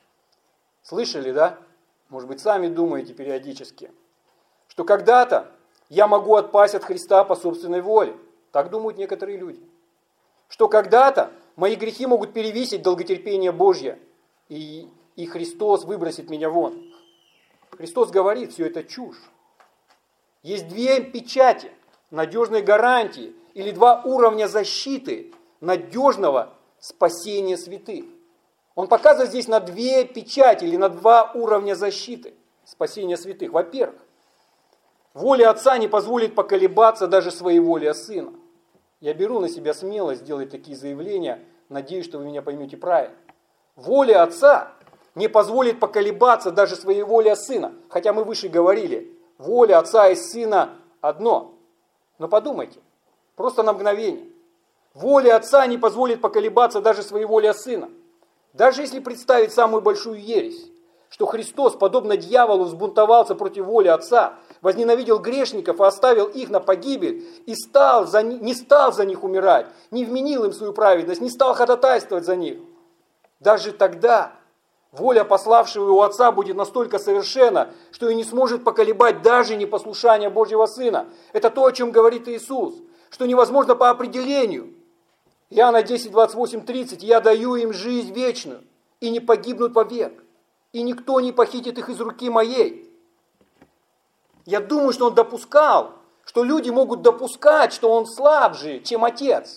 Слышали, да? Может быть, сами думаете периодически, что когда-то я могу отпасть от Христа по собственной воле. Так думают некоторые люди. Что когда-то мои грехи могут перевесить долготерпение Божье, и, и Христос выбросит меня вон. Христос говорит, все это чушь. Есть две печати надежной гарантии или два уровня защиты надежного спасения святых. Он показывает здесь на две печати или на два уровня защиты спасения святых. Во-первых, воля Отца не позволит поколебаться даже своей воле Сына. Я беру на себя смелость сделать такие заявления, надеюсь, что вы меня поймете правильно. Воля Отца не позволит поколебаться даже своей воле Сына. Хотя мы выше говорили, воля Отца и Сына одно. Но подумайте, просто на мгновение. Воля Отца не позволит поколебаться даже своей воле Сына. Даже если представить самую большую ересь, что Христос, подобно дьяволу, взбунтовался против воли Отца, возненавидел грешников и оставил их на погибель, и стал за, не стал за них умирать, не вменил им свою праведность, не стал ходатайствовать за них. Даже тогда воля пославшего его Отца будет настолько совершенна, что и не сможет поколебать даже непослушание Божьего Сына. Это то, о чем говорит Иисус, что невозможно по определению. Иоанна десять, двадцать восемь, тридцать. «Я даю им жизнь вечную, и не погибнут вовек, и никто не похитит их из руки моей». Я думаю, что он допускал, что люди могут допускать, что он слабже, чем отец.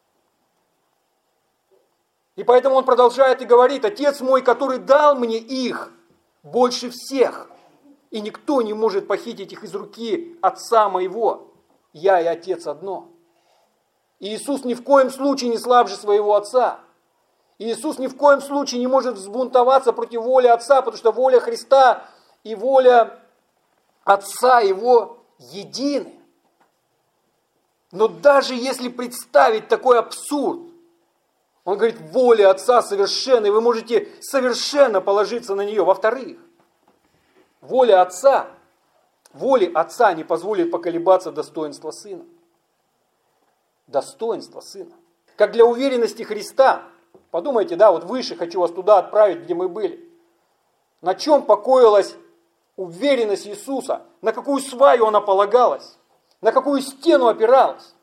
И поэтому он продолжает и говорит: отец мой, который дал мне их больше всех, и никто не может похитить их из руки отца моего. Я и отец одно. И Иисус ни в коем случае не слабже своего отца. И Иисус ни в коем случае не может взбунтоваться против воли отца, потому что воля Христа и воля отца его едины. Но даже если представить такой абсурд, он говорит, воля Отца совершенна, и вы можете совершенно положиться на нее. Во-вторых, воля Отца, воле Отца не позволит поколебаться достоинство Сына. Достоинство Сына. Как для уверенности Христа, подумайте, да, вот выше хочу вас туда отправить, где мы были. На чем покоилась уверенность Иисуса? На какую сваю она полагалась? На какую стену опиралась?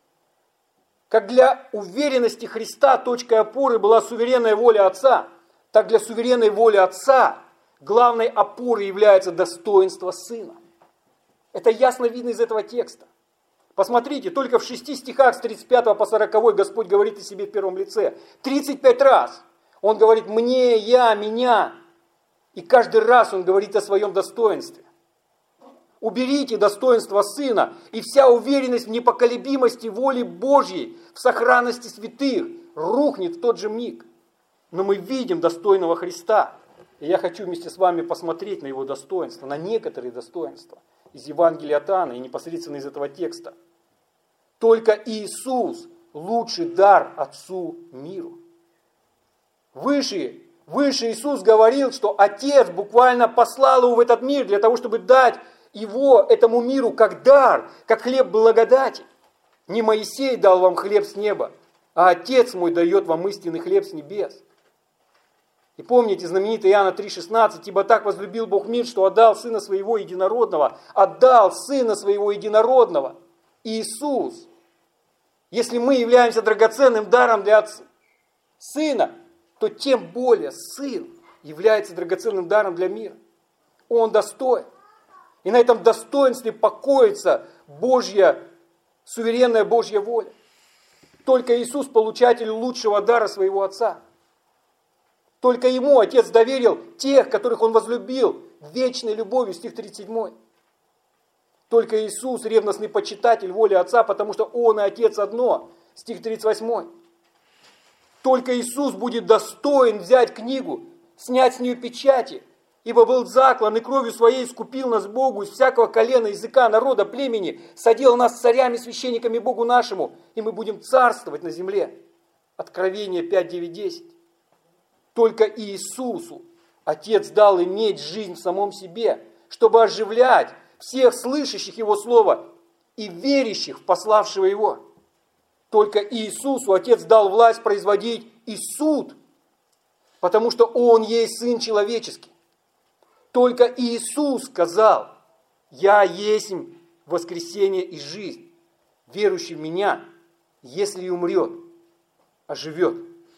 Как для уверенности Христа точкой опоры была суверенная воля Отца, так для суверенной воли Отца главной опорой является достоинство Сына. Это ясно видно из этого текста. Посмотрите, только в шести стихах с тридцать пятого по сороковой Господь говорит о себе в первом лице. тридцать пять раз Он говорит «мне», «я», «меня». И каждый раз Он говорит о своем достоинстве. Уберите достоинство Сына, и вся уверенность в непоколебимости воли Божьей, в сохранности святых, рухнет в тот же миг. Но мы видим достойного Христа. И я хочу вместе с вами посмотреть на его достоинства, на некоторые достоинства из Евангелия от Иоанна и непосредственно из этого текста. Только Иисус лучший дар Отцу миру. Выше, выше Иисус говорил, что Отец буквально послал его в этот мир для того, чтобы дать его этому миру как дар, как хлеб благодати. Не Моисей дал вам хлеб с неба, а Отец мой дает вам истинный хлеб с небес. И помните знаменитый Иоанна три шестнадцать, ибо так возлюбил Бог мир, что отдал Сына Своего Единородного, отдал Сына Своего Единородного, Иисус. Если мы являемся драгоценным даром для Отца, Сына, то тем более Сын является драгоценным даром для мира. Он достоин. И на этом достоинстве покоится Божья, суверенная Божья воля. Только Иисус получатель лучшего дара своего Отца. Только Ему Отец доверил тех, которых Он возлюбил вечной любовью, стих тридцать семь. Только Иисус ревностный почитатель воли Отца, потому что Он и Отец одно, стих тридцать восемь. Только Иисус будет достоин взять книгу, снять с нее печати, ибо был заклан и кровью своей искупил нас Богу из всякого колена, языка, народа, племени, садил нас царями, священниками Богу нашему, и мы будем царствовать на земле. Откровение пять, девять, десять. Только Иисусу Отец дал иметь жизнь в самом себе, чтобы оживлять всех слышащих Его Слово и верящих в пославшего Его. Только Иисусу Отец дал власть производить и суд, потому что Он есть Сын человеческий. Только Иисус сказал, «Я есть воскресение и жизнь, верующий в Меня, если и умрет, оживет».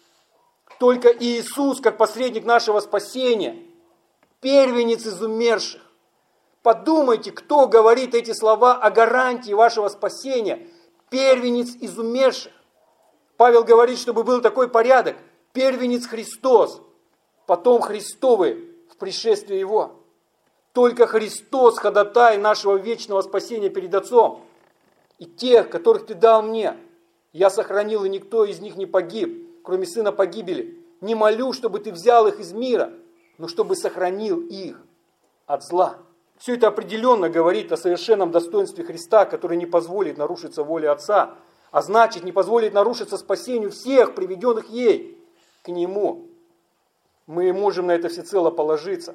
Только Иисус, как посредник нашего спасения, первенец из умерших. Подумайте, кто говорит эти слова о гарантии вашего спасения. Первенец из умерших. Павел говорит, чтобы был такой порядок. Первенец Христос, потом Христовы в пришествии Его. Только Христос, ходатай нашего вечного спасения перед Отцом. И тех, которых Ты дал мне, я сохранил, и никто из них не погиб, кроме сына погибели. Не молю, чтобы Ты взял их из мира, но чтобы сохранил их от зла. Все это определенно говорит о совершенном достоинстве Христа, который не позволит нарушиться воле Отца, а значит, не позволит нарушиться спасению всех, приведенных ей к Нему. Мы можем на это всецело положиться.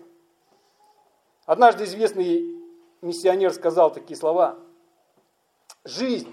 Однажды известный миссионер сказал такие слова. Жизнь,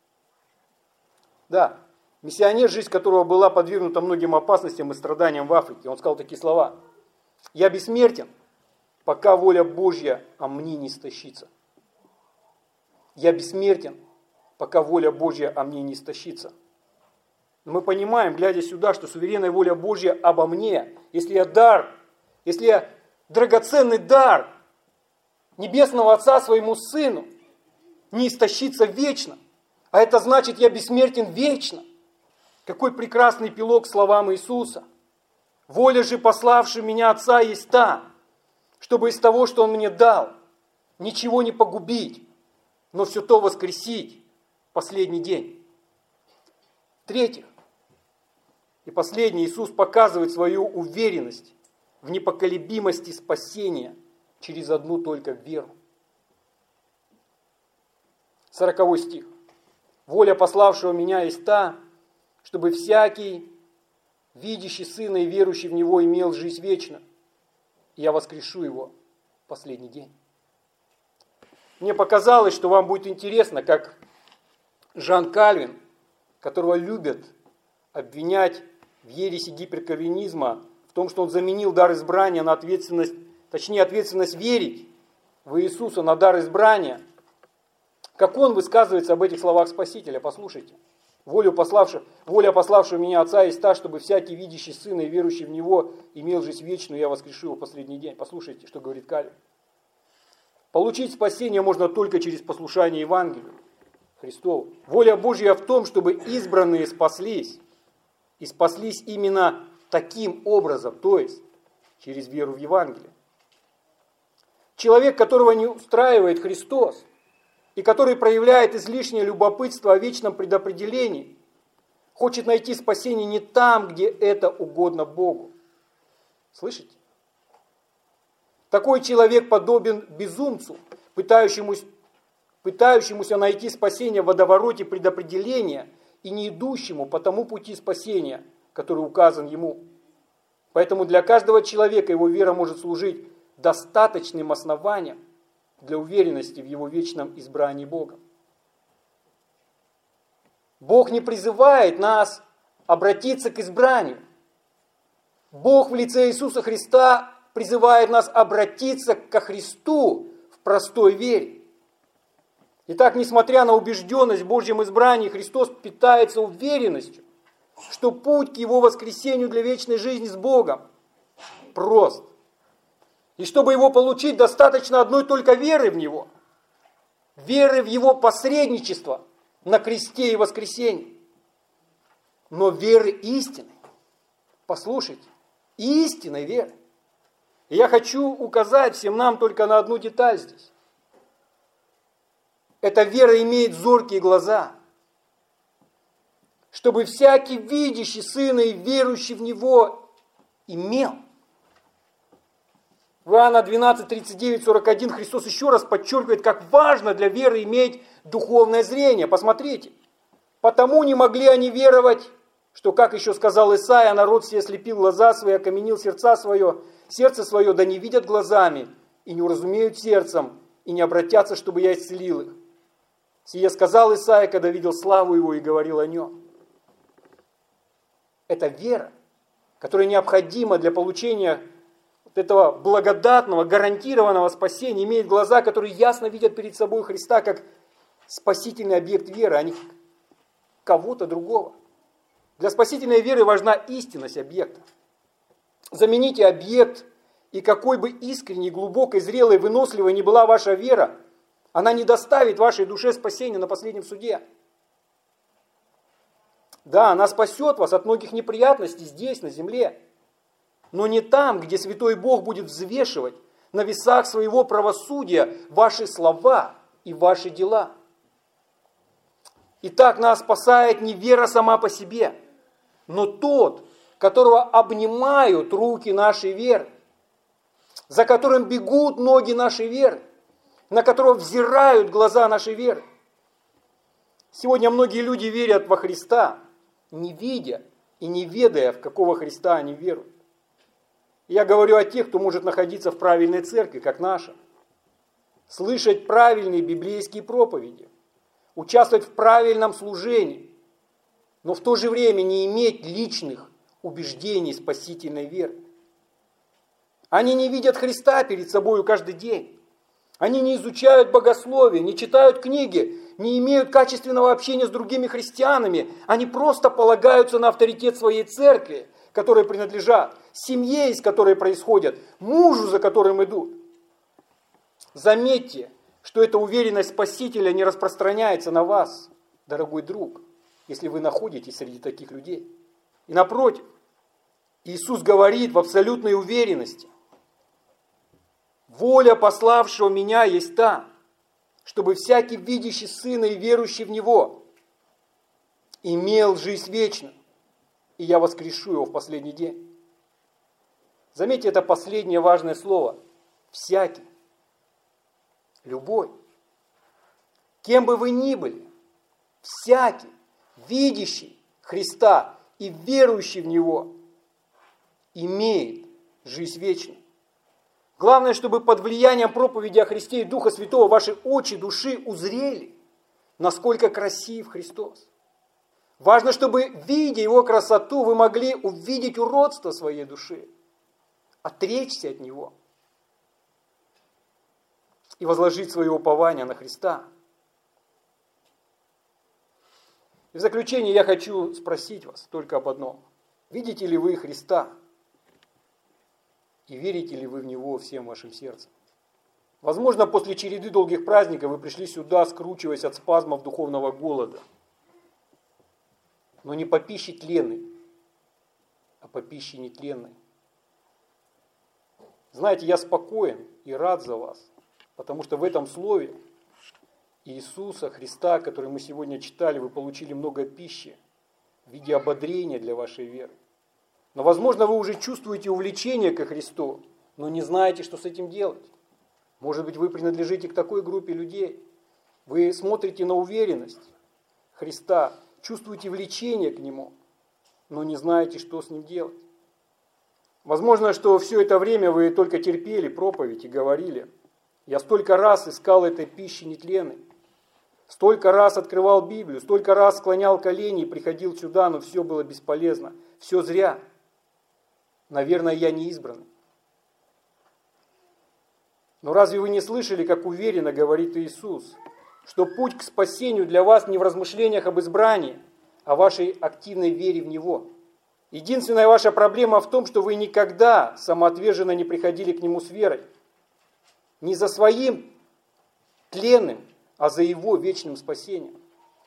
да, миссионер, жизнь которого была подвергнута многим опасностям и страданиям в Африке, он сказал такие слова. «Я бессмертен, пока воля Божья о мне не истощится. Я бессмертен, пока воля Божья о мне не истощится». Но мы понимаем, глядя сюда, что суверенная воля Божья обо мне, если я дар, если я драгоценный дар, Небесного Отца своему Сыну, не истощиться вечно. А это значит, я бессмертен вечно. Какой прекрасный эпилог словам Иисуса. Воля же пославшего меня Отца есть та, чтобы из того, что Он мне дал, ничего не погубить, но все то воскресить в последний день. В-третьих, и последний, Иисус показывает свою уверенность в непоколебимости спасения через одну только веру. Сороковой стих. Воля пославшего меня есть та, чтобы всякий, видящий Сына и верующий в Него, имел жизнь вечную, и я воскрешу его в последний день. Мне показалось, что вам будет интересно, как Жан Кальвин, которого любят обвинять в ереси гиперкальвинизма, в том, что он заменил дар избрания на ответственность, точнее ответственность верить в Иисуса на дар избрания, как он высказывается об этих словах Спасителя. Послушайте. Волю пославшего, воля пославшего меня Отца есть та, чтобы всякий, видящий Сына и верующий в Него, имел жизнь вечную, я воскрешу его в последний день. Послушайте, что говорит Кальвин. Получить спасение можно только через послушание Евангелию Христову. Воля Божья в том, чтобы избранные спаслись. И спаслись именно таким образом, то есть через веру в Евангелие. Человек, которого не устраивает Христос, и который проявляет излишнее любопытство о вечном предопределении, хочет найти спасение не там, где это угодно Богу. Слышите? Такой человек подобен безумцу, пытающемуся, пытающемуся найти спасение в водовороте предопределения и не идущему по тому пути спасения, который указан ему. Поэтому для каждого человека его вера может служить достаточным основанием для уверенности в его вечном избрании Богом. Бог не призывает нас обратиться к избранию. Бог в лице Иисуса Христа призывает нас обратиться ко Христу в простой вере. Итак, несмотря на убежденность в Божьем избрании, Христос питается уверенностью, что путь к Его воскресению для вечной жизни с Богом прост. И чтобы его получить, достаточно одной только веры в Него. Веры в Его посредничество на кресте и воскресении. Но веры истинной. Послушайте, истинной веры. И я хочу указать всем нам только на одну деталь здесь. Эта вера имеет зоркие глаза. Чтобы всякий видящий Сына и верующий в Него имел. В Иоанна двенадцать, тридцать девять, сорок один Христос еще раз подчеркивает, как важно для веры иметь духовное зрение. Посмотрите. Потому не могли они веровать, что, как еще сказал Исаия, народ все ослепил глаза свои, окаменил сердца свое, сердце свое, да не видят глазами, и не уразумеют сердцем, и не обратятся, чтобы я исцелил их. Сие сказал Исаия, когда видел славу его и говорил о нем. Это вера, которая необходима для получения этого благодатного, гарантированного спасения, имеет глаза, которые ясно видят перед собой Христа как спасительный объект веры, а не кого-то другого. Для спасительной веры важна истинность объекта. Замените объект, и какой бы искренней, глубокой, зрелой, выносливой ни была ваша вера, она не доставит вашей душе спасения на последнем суде. Да, она спасет вас от многих неприятностей здесь, на земле, но не там, где святой Бог будет взвешивать на весах своего правосудия ваши слова и ваши дела. Итак, нас спасает не вера сама по себе, но тот, которого обнимают руки нашей веры, за которым бегут ноги нашей веры, на которого взирают глаза нашей веры. Сегодня многие люди верят во Христа, не видя и не ведая, в какого Христа они веруют. Я говорю о тех, кто может находиться в правильной церкви, как наша, слышать правильные библейские проповеди, участвовать в правильном служении, но в то же время не иметь личных убеждений спасительной веры. Они не видят Христа перед собой каждый день. Они не изучают богословие, не читают книги, не имеют качественного общения с другими христианами. Они просто полагаются на авторитет своей церкви, которой принадлежат, семье, из которой происходят, мужу, за которым идут. заметьте, что эта уверенность Спасителя не распространяется на вас, дорогой друг, если вы находитесь среди таких людей. И напротив, Иисус говорит в абсолютной уверенности: воля пославшего меня есть та, чтобы всякий видящий Сына и верующий в Него имел жизнь вечную, и я воскрешу его в последний день. Заметьте, это последнее важное слово. Всякий. Любой. Кем бы вы ни были, всякий, видящий Христа и верующий в Него, имеет жизнь вечную. Главное, чтобы под влиянием проповеди о Христе и Духа Святого ваши очи души узрели, насколько красив Христос. Важно, чтобы, видя Его красоту, вы могли увидеть уродство своей души, отречься от него и возложить свое упование на Христа. И в заключение я хочу спросить вас только об одном. Видите ли вы Христа? И верите ли вы в Него всем вашим сердцем? Возможно, после череды долгих праздников вы пришли сюда, скручиваясь от спазмов духовного голода. Но не по пище тленной, а по пище нетленной. Знаете, я спокоен и рад за вас, потому что в этом слове Иисуса Христа, который мы сегодня читали, вы получили много пищи в виде ободрения для вашей веры. Но, возможно, вы уже чувствуете увлечение ко Христу, но не знаете, что с этим делать. Может быть, вы принадлежите к такой группе людей. Вы смотрите на уверенность Христа, чувствуете влечение к Нему, но не знаете, что с Ним делать. Возможно, что все это время вы только терпели проповедь и говорили: я столько раз искал этой пищи нетленной, столько раз открывал Библию, столько раз склонял колени и приходил сюда, но все было бесполезно, все зря. Наверное, я не избранный. Но разве вы не слышали, как уверенно говорит Иисус, что путь к спасению для вас не в размышлениях об избрании, а в вашей активной вере в Него? Единственная ваша проблема в том, что вы никогда самоотверженно не приходили к Нему с верой. Не за своим тленным, а за Его вечным спасением.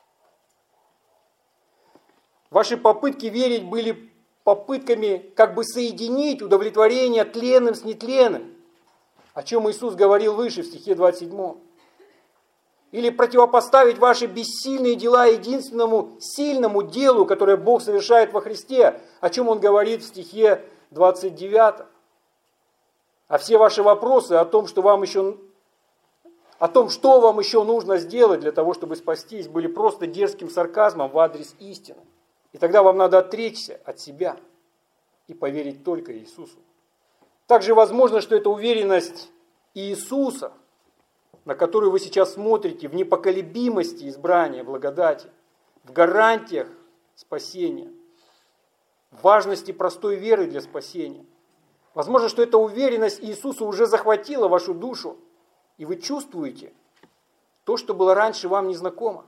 Ваши попытки верить были попытками как бы соединить удовлетворение тленным с нетленным, о чем Иисус говорил выше в стихе двадцать седьмом. Или противопоставить ваши бессильные дела единственному сильному делу, которое Бог совершает во Христе, о чем Он говорит в стихе двадцать девятом. А все ваши вопросы о том, что вам еще, о том, что вам еще нужно сделать для того, чтобы спастись, были просто дерзким сарказмом в адрес истины. И тогда вам надо отречься от себя и поверить только Иисусу. Также возможно, что эта уверенность Иисуса, на которую вы сейчас смотрите, в непоколебимости избрания благодати, в гарантиях спасения, в важности простой веры для спасения. Возможно, что эта уверенность Иисуса уже захватила вашу душу, и вы чувствуете то, что было раньше вам незнакомо.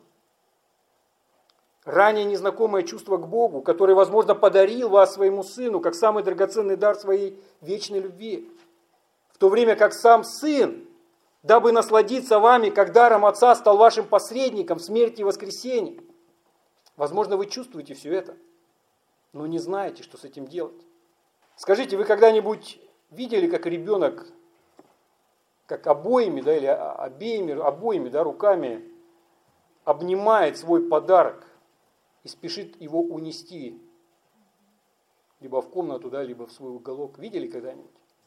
Ранее незнакомое чувство к Богу, который, возможно, подарил вас своему Сыну, как самый драгоценный дар своей вечной любви. В то время как сам Сын, дабы насладиться вами, как даром Отца, стал вашим посредником в смерти и воскресении. Возможно, вы чувствуете все это, но не знаете, что с этим делать. Скажите, вы когда-нибудь видели, как ребенок, как обоими, да, или обеими, обоими, да, руками обнимает свой подарок и спешит его унести либо в комнату, да, либо в свой уголок? Видели когда-нибудь?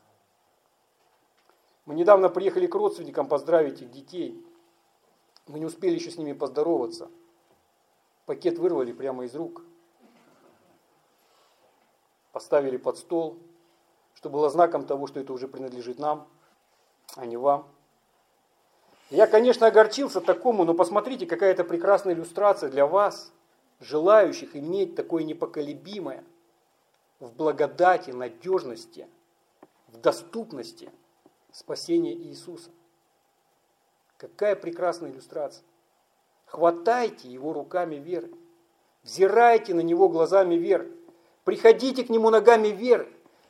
Мы недавно приехали к родственникам поздравить их детей. Мы не успели еще с ними поздороваться. Пакет вырвали прямо из рук. Поставили под стол, что было знаком того, что это уже принадлежит нам, а не вам. Я, конечно, огорчился такому, но посмотрите, какая это прекрасная иллюстрация для вас, желающих иметь такое непоколебимое в благодати, надежности, в доступности спасение Иисуса. Какая прекрасная иллюстрация. Хватайте Его руками веры. Взирайте на Него глазами веры. Приходите к Нему ногами веры.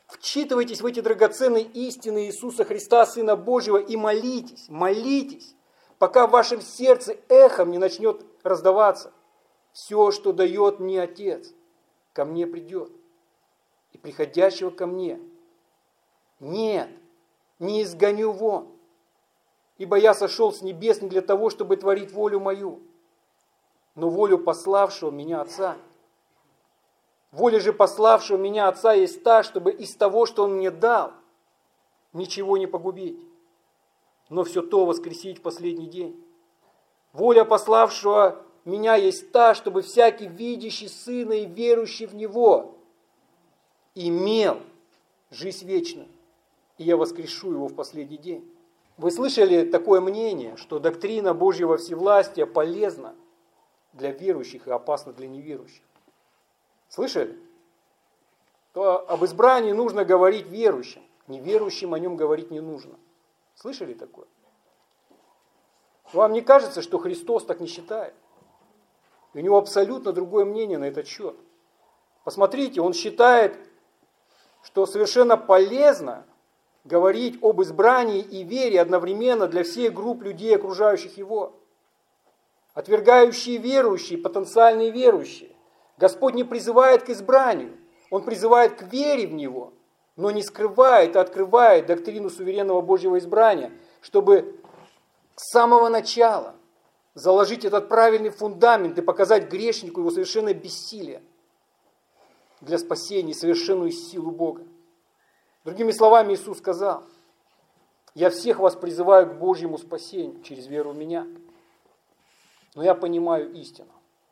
Вчитывайтесь в эти драгоценные истины Иисуса Христа, Сына Божьего, и молитесь, молитесь, пока в вашем сердце эхом не начнет раздаваться: все, что дает мне Отец, ко мне придет, и приходящего ко мне нет, не изгоню вон, ибо я сошел с небес не для того, чтобы творить волю мою, но волю пославшего меня Отца. Воля же пославшего меня Отца есть та, чтобы из того, что Он мне дал, ничего не погубить, но все то воскресить в последний день. Воля пославшего меня есть та, чтобы всякий видящий Сына и верующий в Него имел жизнь вечную, и я воскрешу его в последний день. Вы слышали такое мнение, что доктрина Божьего всевластия полезна для верующих и опасна для неверующих? Слышали? То об избрании нужно говорить верующим, неверующим о нем говорить не нужно. Слышали такое? Вам не кажется, что Христос так не считает? У него абсолютно другое мнение на этот счет. Посмотрите, он считает, что совершенно полезно говорить об избрании и вере одновременно для всех групп людей, окружающих его. Отвергающие верующие, потенциальные верующие. Господь не призывает к избранию, Он призывает к вере в Него, но не скрывает, а открывает доктрину суверенного Божьего избрания, чтобы с самого начала заложить этот правильный фундамент и показать грешнику его совершенное бессилие для спасения и совершенную силу Бога. Другими словами, Иисус сказал: «Я всех вас призываю к Божьему спасению через веру в Меня, но я понимаю истину.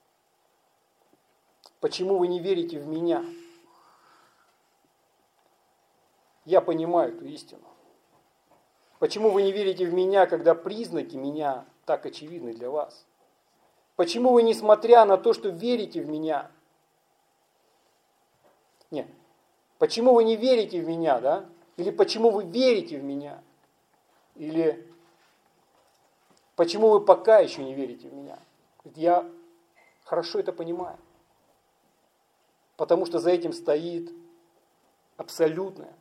Почему вы не верите в Меня? Я понимаю эту истину. Почему вы не верите в Меня, когда признаки Меня так очевидны для вас? Почему вы, несмотря на то, что верите в Меня, нет, почему вы не верите в Меня, да? Или почему вы верите в Меня? Или почему вы пока еще не верите в Меня? Я хорошо это понимаю. Потому что за этим стоит абсолютная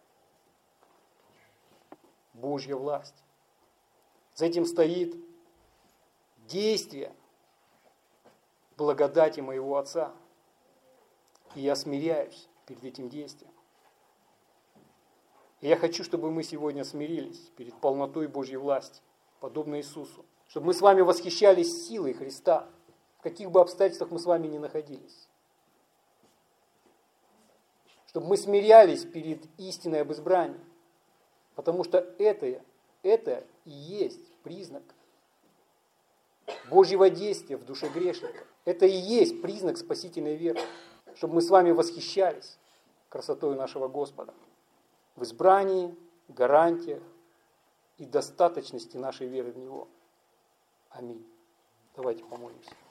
Божья власть. За этим стоит действие благодати моего Отца. И я смиряюсь перед этим действием. И я хочу, чтобы мы сегодня смирились перед полнотой Божьей власти, подобно Иисусу. Чтобы мы с вами восхищались силой Христа, в каких бы обстоятельствах мы с вами ни находились. Чтобы мы смирялись перед истиной об избрании. Потому что это, это и есть признак Божьего действия в душе грешника. Это и есть признак спасительной веры. Чтобы мы с вами восхищались красотой нашего Господа в избрании, гарантиях и достаточности нашей веры в Него. Аминь. Давайте помолимся.